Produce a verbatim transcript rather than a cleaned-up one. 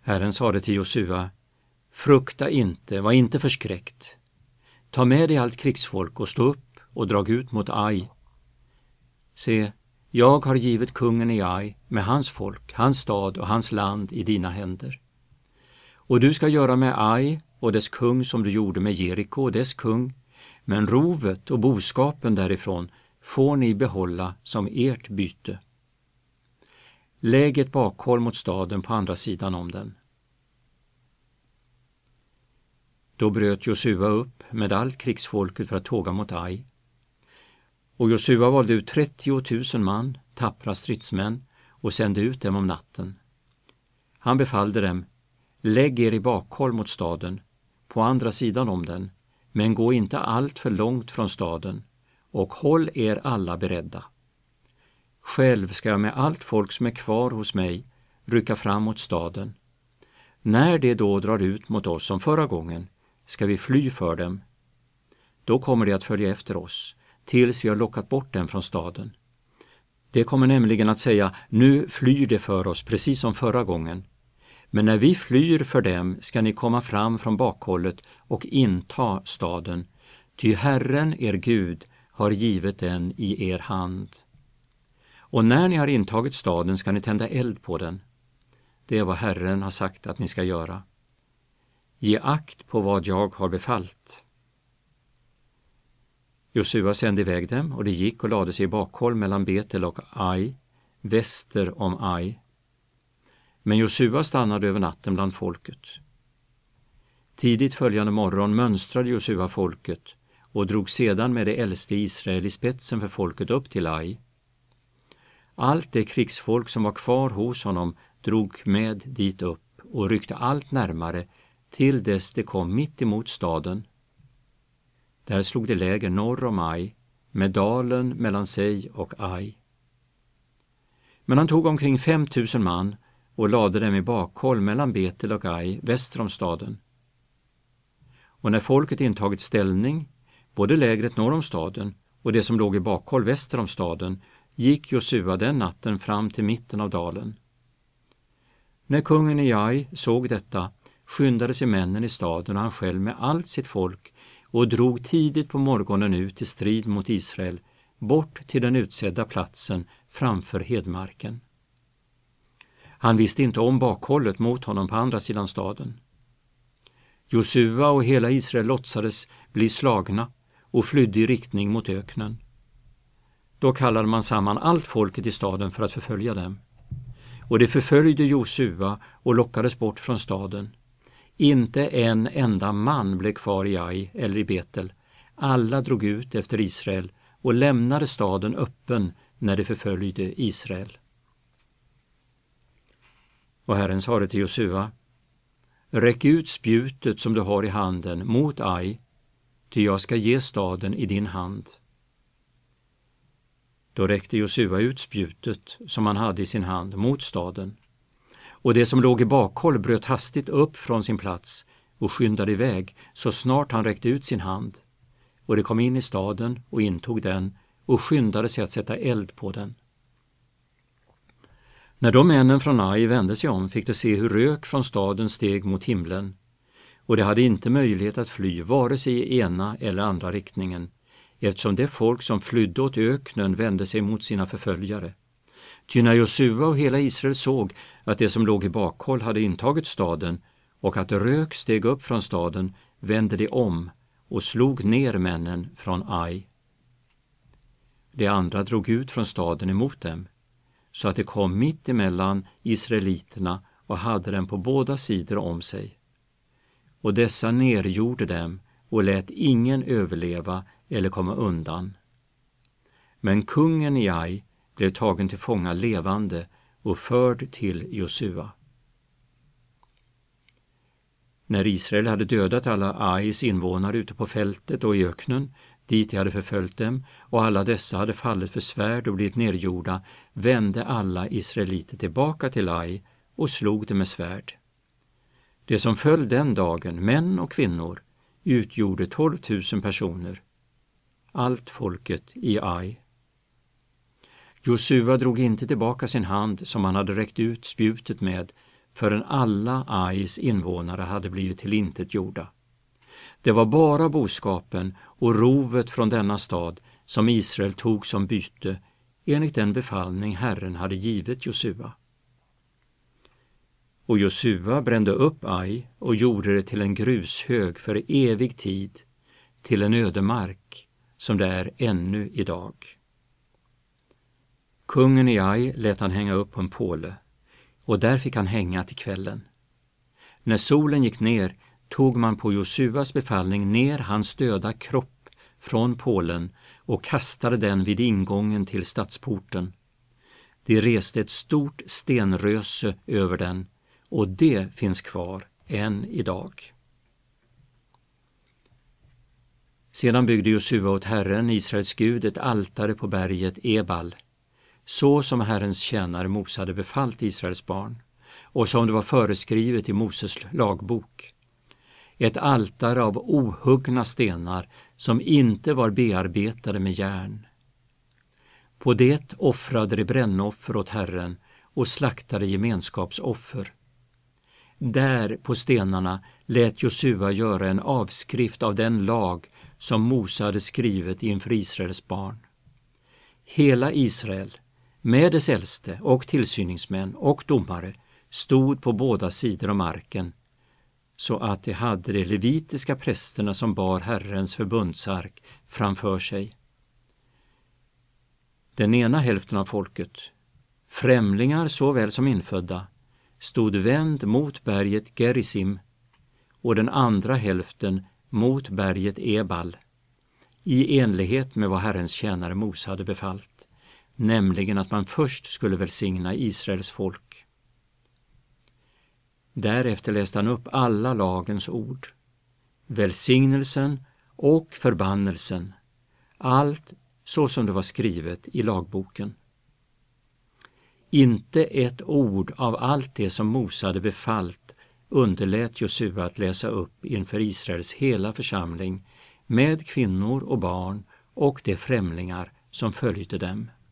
Herren sade till Josua: frukta inte, var inte förskräckt. Ta med dig allt krigsfolk och stå upp och drag ut mot Ai. Se, jag har givit kungen i Ai med hans folk, hans stad och hans land i dina händer. Och du ska göra med Ai och dess kung som du gjorde med Jeriko och dess kung, men rovet och boskapen därifrån får ni behålla som ert byte. Lägg ett bakhåll mot staden på andra sidan om den. Då bröt Josua upp med allt krigsfolket för att tåga mot Ai. Och Josua valde ut trettio tusen man, tappra stridsmän, och sände ut dem om natten. Han befallde dem: lägg er i bakhåll mot staden, på andra sidan om den, men gå inte allt för långt från staden, och håll er alla beredda. Själv ska jag med allt folk som är kvar hos mig rycka fram mot staden. När det då drar ut mot oss som förra gången, ska vi fly för dem. Då kommer de att följa efter oss, tills vi har lockat bort dem från staden. Det kommer nämligen att säga: nu flyr det för oss, precis som förra gången. Men när vi flyr för dem ska ni komma fram från bakhållet och inta staden, ty Herren, er Gud, har givit den i er hand. Och när ni har intagit staden ska ni tända eld på den. Det är vad Herren har sagt att ni ska göra. Ge akt på vad jag har befallt. Josua sände iväg dem, och de gick och lade sig i bakhåll mellan Betel och Ai, väster om Ai. Men Josua stannade över natten bland folket. Tidigt följande morgon mönstrade Josua folket och drog sedan med det äldste Israel i spetsen för folket upp till Ai. Allt det krigsfolk som var kvar hos honom drog med dit upp och ryckte allt närmare till dess det kom mitt emot staden. Där slog det läger norr om Ai, med dalen mellan sig och Ai. Men han tog omkring fem tusen man och lade dem i bakhåll mellan Betel och Ai väster om staden. Och när folket intagit ställning, både lägret norr om staden och det som låg i bakhåll väster om staden, gick Josua den natten fram till mitten av dalen. När kungen i Ai såg detta skyndade sig männen i staden och han själv med allt sitt folk och drog tidigt på morgonen ut till strid mot Israel, bort till den utsedda platsen framför hedmarken. Han visste inte om bakhållet mot honom på andra sidan staden. Josua och hela Israel låtsades bli slagna och flydde i riktning mot öknen. Då kallade man samman allt folket i staden för att förfölja dem. Och det förföljde Josua och lockades bort från staden. Inte en enda man blev kvar i Ai eller i Betel. Alla drog ut efter Israel och lämnade staden öppen när de förföljde Israel. Och Herren sade till Josua: räck ut spjutet som du har i handen mot Ai, ty jag ska ge staden i din hand. Då räckte Josua ut spjutet som han hade i sin hand mot staden. Och det som låg i bakhåll bröt hastigt upp från sin plats och skyndade iväg så snart han räckte ut sin hand. Och det kom in i staden och intog den och skyndade sig att sätta eld på den. När de männen från Ai vände sig om fick de se hur rök från staden steg mot himlen. Och de hade inte möjlighet att fly vare sig i ena eller andra riktningen, eftersom det folk som flydde åt öknen vände sig mot sina förföljare. Ty när Josua och hela Israel såg att det som låg i bakhåll hade intagit staden och att rök steg upp från staden, vände de om och slog ner männen från Ai. De andra drog ut från staden emot dem, så att de kom mitt emellan israeliterna och hade dem på båda sidor om sig. Och dessa nergjorde dem och lät ingen överleva eller komma undan. Men kungen i Ai blev tagen till fånga levande och förd till Josua. När Israel hade dödat alla Ais invånare ute på fältet och i öknen, dit de hade förföljt dem, och alla dessa hade fallit för svärd och blivit nergjorda, vände alla israeliter tillbaka till Ai och slog dem med svärd. Det som föll den dagen, män och kvinnor, utgjorde tolv tusen personer. Allt folket i Ai. Josua drog inte tillbaka sin hand som han hade räckt ut spjutet med, förrän alla Ais invånare hade blivit tillintetgjorda. Det var bara boskapen och rovet från denna stad som Israel tog som byte enligt den befallning Herren hade givit Josua. Och Josua brände upp Ai och gjorde det till en grushög för evig tid, till en ödemark som det är ännu idag. Kungen i Ai lät han hänga upp på en påle, och där fick han hänga till kvällen. När solen gick ner tog man på Josuas befallning ner hans döda kropp från pålen och kastade den vid ingången till stadsporten. De reste ett stort stenröse över den, och det finns kvar än idag. Sedan byggde Josua åt Herren, Israels Gud, ett altare på berget Ebal, så som Herrens tjänare Mose hade befallt Israels barn, och som det var föreskrivet i Moses lagbok. Ett altare av ohuggna stenar som inte var bearbetade med järn. På det offrade de brännoffer åt Herren och slaktade gemenskapsoffer. Där på stenarna lät Josua göra en avskrift av den lag som Mose hade skrivit inför Israels barn. Hela Israel, med dess äldste och tillsyningsmän och domare, stod på båda sidor om arken, så att de hade de levitiska prästerna som bar Herrens förbundsark framför sig. Den ena hälften av folket, främlingar såväl som infödda, stod vänd mot berget Gerizim och den andra hälften mot berget Ebal, i enlighet med vad Herrens tjänare Mose hade befallt, nämligen att man först skulle välsigna Israels folk. Därefter läste han upp alla lagens ord, välsignelsen och förbannelsen, allt så som det var skrivet i lagboken. Inte ett ord av allt det som Mose hade befallt underlät Josua att läsa upp inför Israels hela församling, med kvinnor och barn och de främlingar som följde dem.